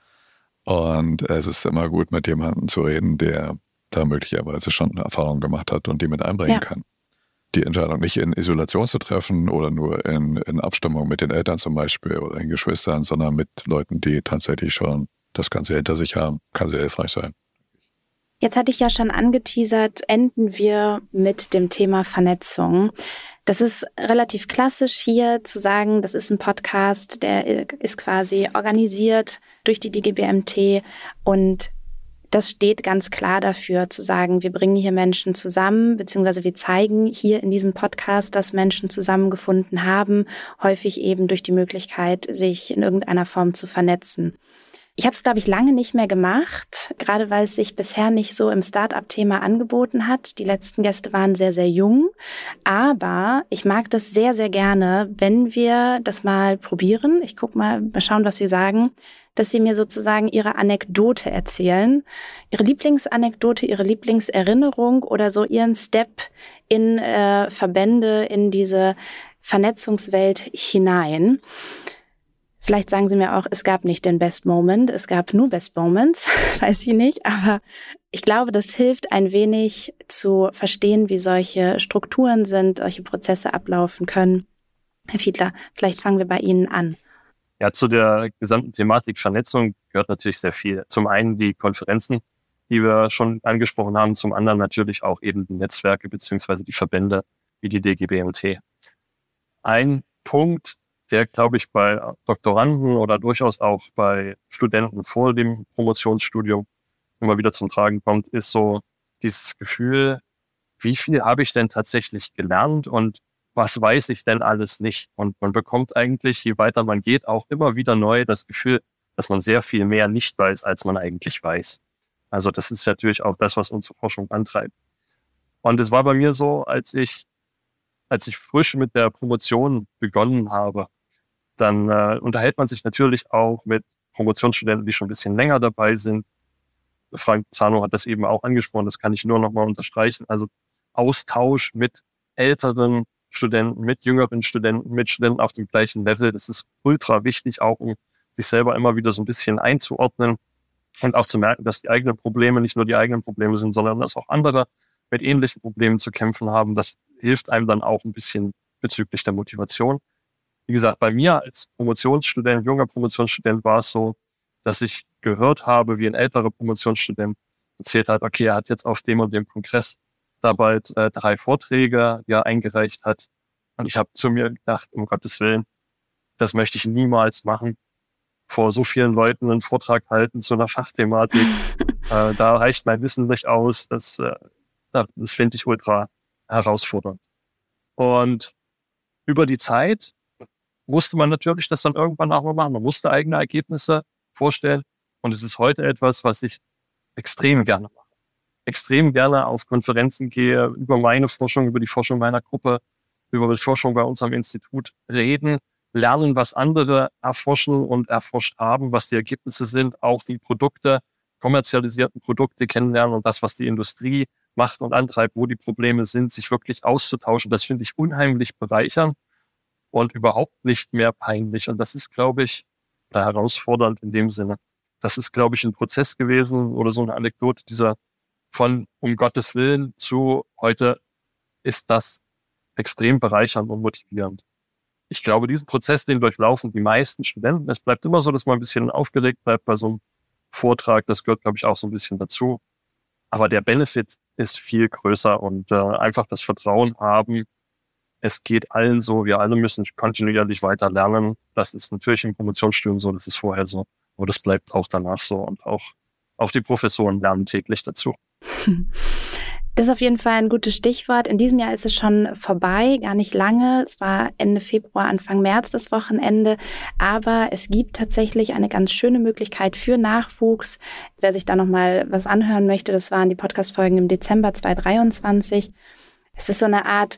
[SPEAKER 4] und es ist immer gut, mit jemandem zu reden, der da möglicherweise schon Erfahrungen gemacht hat und die mit einbringen kann. Die Entscheidung nicht in Isolation zu treffen oder nur in Abstimmung mit den Eltern zum Beispiel oder den Geschwistern, sondern mit Leuten, die tatsächlich schon das Ganze hinter sich haben, kann sehr hilfreich sein.
[SPEAKER 1] Jetzt hatte ich ja schon angeteasert, enden wir mit dem Thema Vernetzung. Das ist relativ klassisch hier zu sagen, das ist ein Podcast, der ist quasi organisiert durch die DGBMT und das steht ganz klar dafür, zu sagen, wir bringen hier Menschen zusammen, beziehungsweise wir zeigen hier in diesem Podcast, dass Menschen zusammengefunden haben, häufig eben durch die Möglichkeit, sich in irgendeiner Form zu vernetzen. Ich habe es, glaube ich, lange nicht mehr gemacht, gerade weil es sich bisher nicht so im Start-up-Thema angeboten hat. Die letzten Gäste waren sehr, sehr jung, aber ich mag das sehr, sehr gerne, wenn wir das mal probieren. Ich gucke mal schauen, was Sie sagen, dass Sie mir sozusagen Ihre Anekdote erzählen, Ihre Lieblingsanekdote, Ihre Lieblingserinnerung oder so Ihren Step in Verbände, in diese Vernetzungswelt hinein. Vielleicht sagen Sie mir auch, es gab nicht den Best Moment, es gab nur Best Moments, weiß ich nicht. Aber ich glaube, das hilft ein wenig zu verstehen, wie solche Strukturen sind, solche Prozesse ablaufen können. Herr Fiedler, vielleicht fangen wir bei Ihnen an.
[SPEAKER 3] Ja, zu der gesamten Thematik Vernetzung gehört natürlich sehr viel. Zum einen die Konferenzen, die wir schon angesprochen haben, zum anderen natürlich auch eben die Netzwerke beziehungsweise die Verbände wie die DGBMT. Ein Punkt, der, glaube ich, bei Doktoranden oder durchaus auch bei Studenten vor dem Promotionsstudium immer wieder zum Tragen kommt, ist so dieses Gefühl, wie viel habe ich denn tatsächlich gelernt und was weiß ich denn alles nicht? Und man bekommt eigentlich, je weiter man geht, auch immer wieder neu das Gefühl, dass man sehr viel mehr nicht weiß, als man eigentlich weiß. Also das ist natürlich auch das, was unsere Forschung antreibt. Und es war bei mir so, als ich frisch mit der Promotion begonnen habe, dann unterhält man sich natürlich auch mit Promotionsstudenten, die schon ein bisschen länger dabei sind. Frank Zano hat das eben auch angesprochen, das kann ich nur nochmal unterstreichen. Also Austausch mit älteren Studenten, mit jüngeren Studenten, mit Studenten auf dem gleichen Level, das ist ultra wichtig, auch um sich selber immer wieder so ein bisschen einzuordnen und auch zu merken, dass die eigenen Probleme nicht nur die eigenen Probleme sind, sondern dass auch andere mit ähnlichen Problemen zu kämpfen haben. Das hilft einem dann auch ein bisschen bezüglich der Motivation. Wie gesagt, bei mir als Promotionsstudent, junger Promotionsstudent war es so, dass ich gehört habe, wie ein älterer Promotionsstudent erzählt hat, okay, er hat jetzt auf dem und dem Kongress da bald 3 Vorträge, die er eingereicht hat. Und ich habe zu mir gedacht, um Gottes Willen, das möchte ich niemals machen, vor so vielen Leuten einen Vortrag halten zu einer Fachthematik. Da reicht mein Wissen nicht aus. Das finde ich ultra herausfordernd. Und über die Zeit musste man natürlich das dann irgendwann auch mal machen. Man musste eigene Ergebnisse vorstellen. Und es ist heute etwas, was ich extrem gerne mache. Extrem gerne auf Konferenzen gehe, über meine Forschung, über die Forschung meiner Gruppe, über die Forschung bei unserem Institut reden, lernen, was andere erforschen und erforscht haben, was die Ergebnisse sind, auch die Produkte, kommerzialisierten Produkte kennenlernen und das, was die Industrie macht und antreibt, wo die Probleme sind, sich wirklich auszutauschen. Das finde ich unheimlich bereichernd und überhaupt nicht mehr peinlich. Und das ist, glaube ich, herausfordernd in dem Sinne. Das ist, glaube ich, ein Prozess gewesen oder so eine Anekdote dieser von um Gottes Willen zu heute ist das extrem bereichernd und motivierend. Ich glaube, diesen Prozess, den durchlaufen die meisten Studenten. Es bleibt immer so, dass man ein bisschen aufgeregt bleibt bei so einem Vortrag. Das gehört, glaube ich, auch so ein bisschen dazu. Aber der Benefit ist viel größer und einfach das Vertrauen haben, es geht allen so, wir alle müssen kontinuierlich weiter lernen. Das ist natürlich im Promotionsstudium so, das ist vorher so. Aber das bleibt auch danach so und auch die Professoren lernen täglich dazu.
[SPEAKER 1] Das ist auf jeden Fall ein gutes Stichwort. In diesem Jahr ist es schon vorbei, gar nicht lange. Es war Ende Februar, Anfang März das Wochenende. Aber es gibt tatsächlich eine ganz schöne Möglichkeit für Nachwuchs. Wer sich da nochmal was anhören möchte, das waren die Podcast-Folgen im Dezember 2023. Es ist so eine Art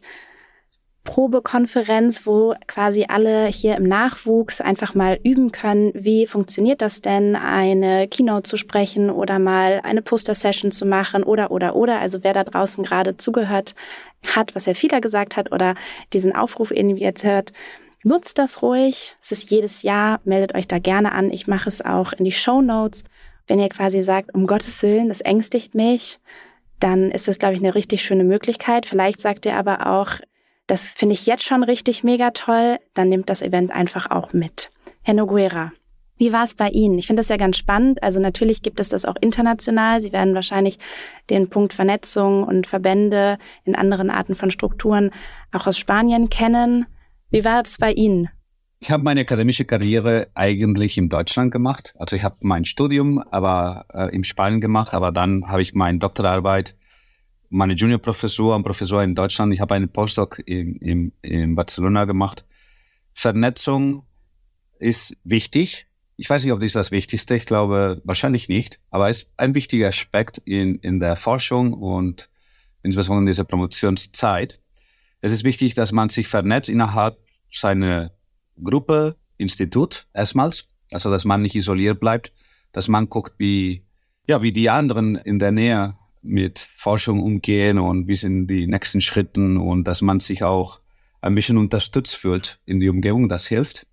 [SPEAKER 1] Probekonferenz, wo quasi alle hier im Nachwuchs einfach mal üben können, wie funktioniert das denn, eine Keynote zu sprechen oder mal eine Poster-Session zu machen oder. Also wer da draußen gerade zugehört hat, was Herr Fiedler gesagt hat oder diesen Aufruf irgendwie jetzt hört, nutzt das ruhig. Es ist jedes Jahr, meldet euch da gerne an. Ich mache es auch in die Shownotes. Wenn ihr quasi sagt, um Gottes Willen, das ängstigt mich, dann ist das, glaube ich, eine richtig schöne Möglichkeit. Vielleicht sagt ihr aber auch, das finde ich jetzt schon richtig mega toll, dann nehmt das Event einfach auch mit. Herr Noguera, wie war es bei Ihnen? Ich finde das ja ganz spannend. Also natürlich gibt es das auch international. Sie werden wahrscheinlich den Punkt Vernetzung und Verbände in anderen Arten von Strukturen auch aus Spanien kennen. Wie war es bei Ihnen?
[SPEAKER 2] Ich habe meine akademische Karriere eigentlich in Deutschland gemacht. Also ich habe mein Studium in Spanien gemacht, aber dann habe ich meine Doktorarbeit, meine Juniorprofessur und Professur in Deutschland. Ich habe einen Postdoc in Barcelona gemacht. Vernetzung ist wichtig. Ich weiß nicht, ob das ist das Wichtigste. Ich glaube wahrscheinlich nicht. Aber es ist ein wichtiger Aspekt in der Forschung und insbesondere in dieser Promotionszeit. Es ist wichtig, dass man sich vernetzt innerhalb seiner Gruppe, Institut erstmals. Also, dass man nicht isoliert bleibt. Dass man guckt, wie die anderen in der Nähe mit Forschung umgehen und wie sind die nächsten Schritten und dass man sich auch ein bisschen unterstützt fühlt in die Umgebung, das hilft.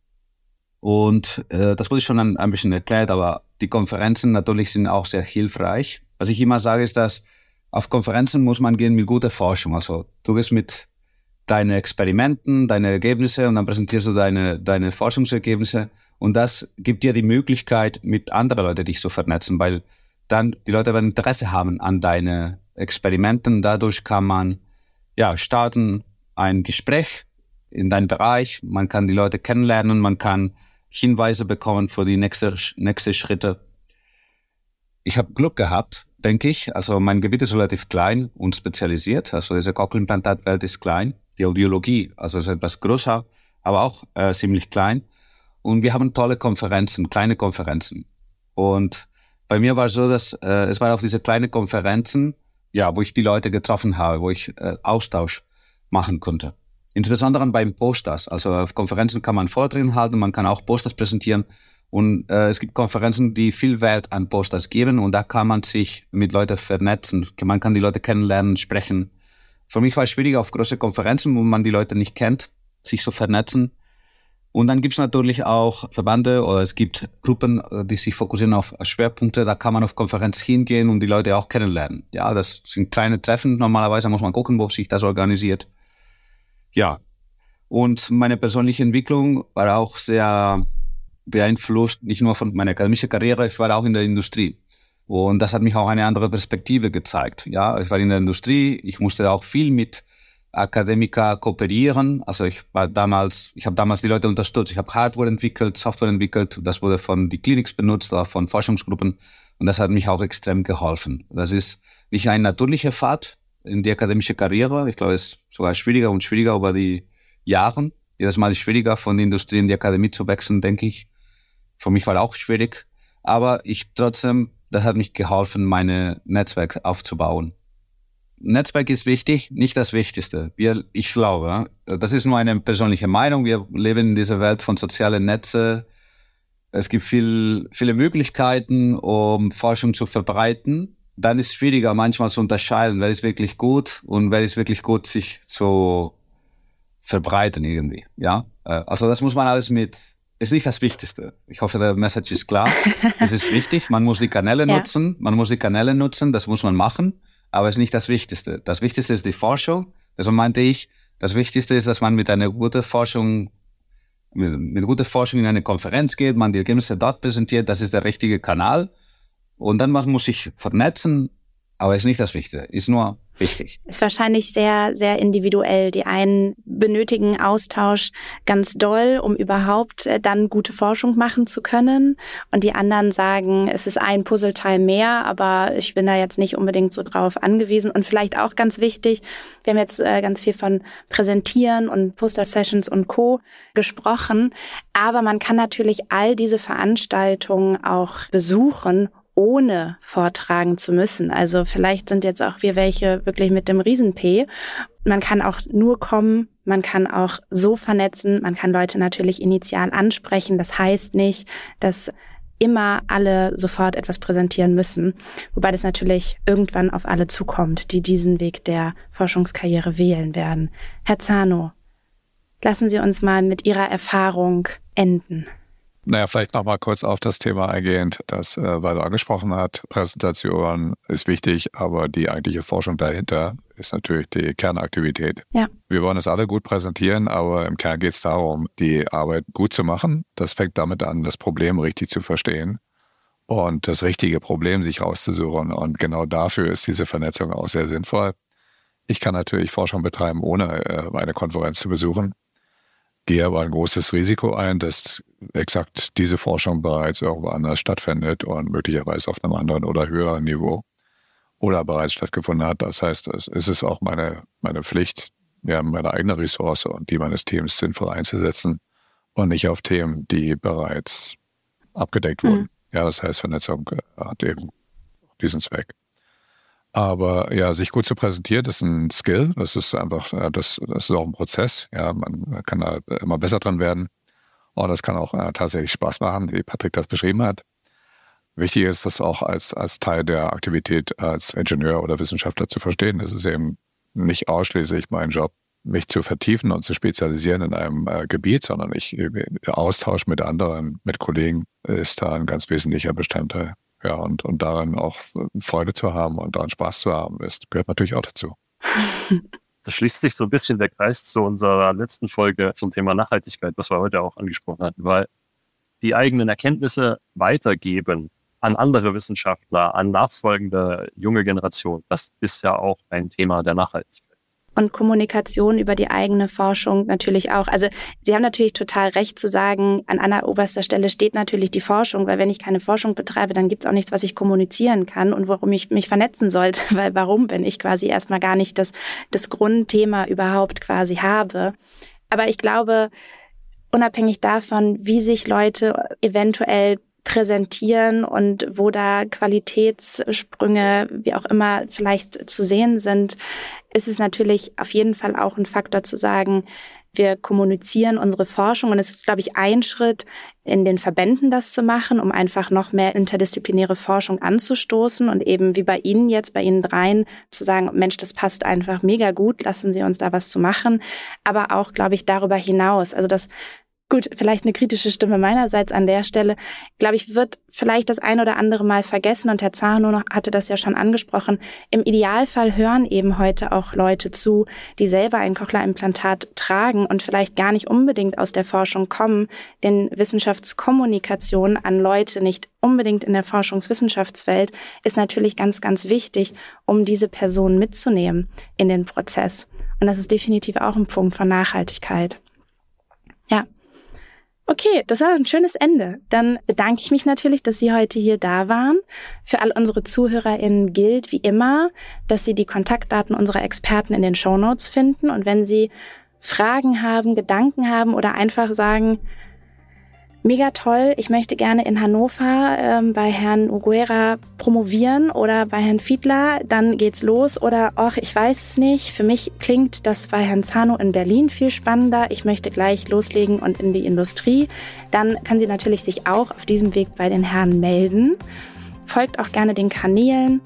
[SPEAKER 2] Und das wurde schon ein bisschen erklärt, aber die Konferenzen natürlich sind auch sehr hilfreich. Was ich immer sage, ist, dass auf Konferenzen muss man gehen mit guter Forschung. Also du gehst mit deinen Experimenten, deine Ergebnisse und dann präsentierst du deine Forschungsergebnisse Und das gibt dir die Möglichkeit, mit anderen Leuten dich zu vernetzen, weil dann die Leute werden Interesse haben an deinen Experimenten. Dadurch kann man starten ein Gespräch in deinem Bereich. Man kann die Leute kennenlernen, man kann Hinweise bekommen für die nächste Schritte. Ich habe Glück gehabt, denke ich. Also mein Gebiet ist relativ klein und spezialisiert. Also diese Cochlearimplantatwelt ist klein. Die Audiologie, also ist etwas größer, aber auch ziemlich klein. Und wir haben tolle Konferenzen, kleine Konferenzen. Und bei mir war es so, dass es war auf diese kleinen Konferenzen, wo ich die Leute getroffen habe, wo ich Austausch machen konnte. Insbesondere beim Posters. Also auf Konferenzen kann man Vorträge halten, man kann auch Posters präsentieren. Und es gibt Konferenzen, die viel Wert an Posters geben. Und da kann man sich mit Leuten vernetzen. Man kann die Leute kennenlernen, sprechen. Für mich war es schwierig, auf große Konferenzen, wo man die Leute nicht kennt, sich zu vernetzen. Und dann gibt es natürlich auch Verbände oder es gibt Gruppen, die sich fokussieren auf Schwerpunkte. Da kann man auf Konferenz hingehen und die Leute auch kennenlernen. Ja, das sind kleine Treffen. Normalerweise muss man gucken, wo sich das organisiert. Ja, und meine persönliche Entwicklung war auch sehr beeinflusst, nicht nur von meiner akademischen Karriere, ich war auch in der Industrie. Und das hat mich auch eine andere Perspektive gezeigt. Ja, ich war in der Industrie, ich musste auch viel mit Akademiker kooperieren. Also ich habe damals die Leute unterstützt. Ich habe Hardware entwickelt, Software entwickelt. Das wurde von die Clinics benutzt oder von Forschungsgruppen. Und das hat mich auch extrem geholfen. Das ist nicht ein natürlicher Pfad in die akademische Karriere. Ich glaube, es ist sogar schwieriger und schwieriger über die Jahre. Jedes Mal ist es schwieriger, von der Industrie in die Akademie zu wechseln, denke ich. Für mich war es auch schwierig. Aber das hat mich geholfen, mein Netzwerk aufzubauen. Netzwerk ist wichtig, nicht das Wichtigste. Ich glaube, das ist nur eine persönliche Meinung. Wir leben in dieser Welt von sozialen Netzen. Es gibt viele Möglichkeiten, um Forschung zu verbreiten. Dann ist es schwieriger, manchmal zu unterscheiden, wer ist wirklich gut und wer ist wirklich gut, sich zu verbreiten irgendwie. Ja, also das muss man alles ist nicht das Wichtigste. Ich hoffe, der Message ist klar. Es ist wichtig, man muss die Kanäle nutzen. Das muss man machen. Aber es ist nicht das Wichtigste. Das Wichtigste ist die Forschung. Also meinte ich, das Wichtigste ist, dass man mit guter Forschung in eine Konferenz geht, man die Ergebnisse dort präsentiert, das ist der richtige Kanal. Und dann muss man sich vernetzen, aber es ist nicht das Wichtige, ist nur wichtig.
[SPEAKER 1] Ist wahrscheinlich sehr, sehr individuell. Die einen benötigen Austausch ganz doll, um überhaupt dann gute Forschung machen zu können. Und die anderen sagen, es ist ein Puzzleteil mehr, aber ich bin da jetzt nicht unbedingt so drauf angewiesen. Und vielleicht auch ganz wichtig, wir haben jetzt ganz viel von Präsentieren und Poster-Sessions und Co. gesprochen. Aber man kann natürlich all diese Veranstaltungen auch besuchen, ohne vortragen zu müssen. Also vielleicht sind jetzt auch wir welche wirklich mit dem Riesen-P. Man kann auch nur kommen, man kann auch so vernetzen, man kann Leute natürlich initial ansprechen. Das heißt nicht, dass immer alle sofort etwas präsentieren müssen. Wobei das natürlich irgendwann auf alle zukommt, die diesen Weg der Forschungskarriere wählen werden. Herr Zano, lassen Sie uns mal mit Ihrer Erfahrung enden.
[SPEAKER 4] Naja, vielleicht noch mal kurz auf das Thema eingehend, das Waldo angesprochen hat. Präsentation ist wichtig, aber die eigentliche Forschung dahinter ist natürlich die Kernaktivität.
[SPEAKER 1] Ja.
[SPEAKER 4] Wir wollen es alle gut präsentieren, aber im Kern geht es darum, die Arbeit gut zu machen. Das fängt damit an, das Problem richtig zu verstehen und das richtige Problem sich rauszusuchen. Und genau dafür ist diese Vernetzung auch sehr sinnvoll. Ich kann natürlich Forschung betreiben, ohne eine Konferenz zu besuchen. Gehe aber ein großes Risiko ein, dass exakt diese Forschung bereits irgendwo anders stattfindet und möglicherweise auf einem anderen oder höheren Niveau oder bereits stattgefunden hat. Das heißt, es ist auch meine Pflicht, meine eigene Ressource und die meines Teams sinnvoll einzusetzen und nicht auf Themen, die bereits abgedeckt wurden. Ja, das heißt, Vernetzung hat eben diesen Zweck. Aber ja, sich gut zu präsentieren, ist ein Skill. Das ist einfach, das ist auch ein Prozess. Ja, man kann da immer besser dran werden. Und das kann auch tatsächlich Spaß machen, wie Patrick das beschrieben hat. Wichtig ist, das auch als Teil der Aktivität als Ingenieur oder Wissenschaftler zu verstehen. Es ist eben nicht ausschließlich mein Job, mich zu vertiefen und zu spezialisieren in einem Gebiet, sondern der Austausch mit anderen, mit Kollegen ist da ein ganz wesentlicher Bestandteil. Ja, und daran auch Freude zu haben und daran Spaß zu haben, gehört natürlich auch dazu.
[SPEAKER 3] Das schließt sich so ein bisschen der Kreis zu unserer letzten Folge zum Thema Nachhaltigkeit, was wir heute auch angesprochen hatten, weil die eigenen Erkenntnisse weitergeben an andere Wissenschaftler, an nachfolgende junge Generationen. Das ist ja auch ein Thema der Nachhaltigkeit.
[SPEAKER 1] Und Kommunikation über die eigene Forschung natürlich auch. Also Sie haben natürlich total recht zu sagen, an alleroberster Stelle steht natürlich die Forschung, weil wenn ich keine Forschung betreibe, dann gibt es auch nichts, was ich kommunizieren kann und worum ich mich vernetzen sollte, weil warum, wenn ich quasi erstmal gar nicht das Grundthema überhaupt quasi habe. Aber ich glaube, unabhängig davon, wie sich Leute eventuell präsentieren und wo da Qualitätssprünge, wie auch immer, vielleicht zu sehen sind, ist es natürlich auf jeden Fall auch ein Faktor zu sagen, wir kommunizieren unsere Forschung und es ist, glaube ich, ein Schritt in den Verbänden, das zu machen, um einfach noch mehr interdisziplinäre Forschung anzustoßen und eben wie bei Ihnen jetzt, bei Ihnen dreien, zu sagen, Mensch, das passt einfach mega gut, lassen Sie uns da was zu machen. Aber auch, glaube ich, darüber hinaus, also das gut, vielleicht eine kritische Stimme meinerseits an der Stelle. Glaube ich, wird vielleicht das ein oder andere Mal vergessen und Herr Zahno hatte das ja schon angesprochen. Im Idealfall hören eben heute auch Leute zu, die selber ein Cochlea-Implantat tragen und vielleicht gar nicht unbedingt aus der Forschung kommen, denn Wissenschaftskommunikation an Leute nicht unbedingt in der Forschungswissenschaftswelt ist natürlich ganz, ganz wichtig, um diese Personen mitzunehmen in den Prozess. Und das ist definitiv auch ein Punkt von Nachhaltigkeit. Ja. Okay, das war ein schönes Ende. Dann bedanke ich mich natürlich, dass Sie heute hier da waren. Für all unsere ZuhörerInnen gilt wie immer, dass Sie die Kontaktdaten unserer Experten in den Shownotes finden. Und wenn Sie Fragen haben, Gedanken haben oder einfach sagen, mega toll, ich möchte gerne in Hannover bei Herrn Uguera promovieren oder bei Herrn Fiedler, dann geht's los. Oder, ich weiß es nicht, für mich klingt das bei Herrn Zahno in Berlin viel spannender, ich möchte gleich loslegen und in die Industrie. Dann können Sie natürlich sich auch auf diesem Weg bei den Herren melden. Folgt auch gerne den Kanälen,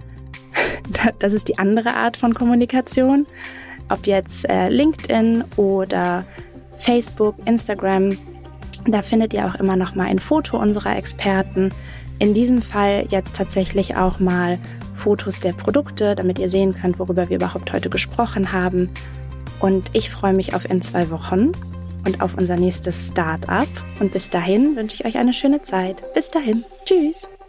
[SPEAKER 1] das ist die andere Art von Kommunikation. Ob jetzt LinkedIn oder Facebook, Instagram, da findet ihr auch immer noch mal ein Foto unserer Experten. In diesem Fall jetzt tatsächlich auch mal Fotos der Produkte, damit ihr sehen könnt, worüber wir überhaupt heute gesprochen haben. Und ich freue mich auf in 2 Wochen und auf unser nächstes Start-up. Und bis dahin wünsche ich euch eine schöne Zeit. Bis dahin. Tschüss.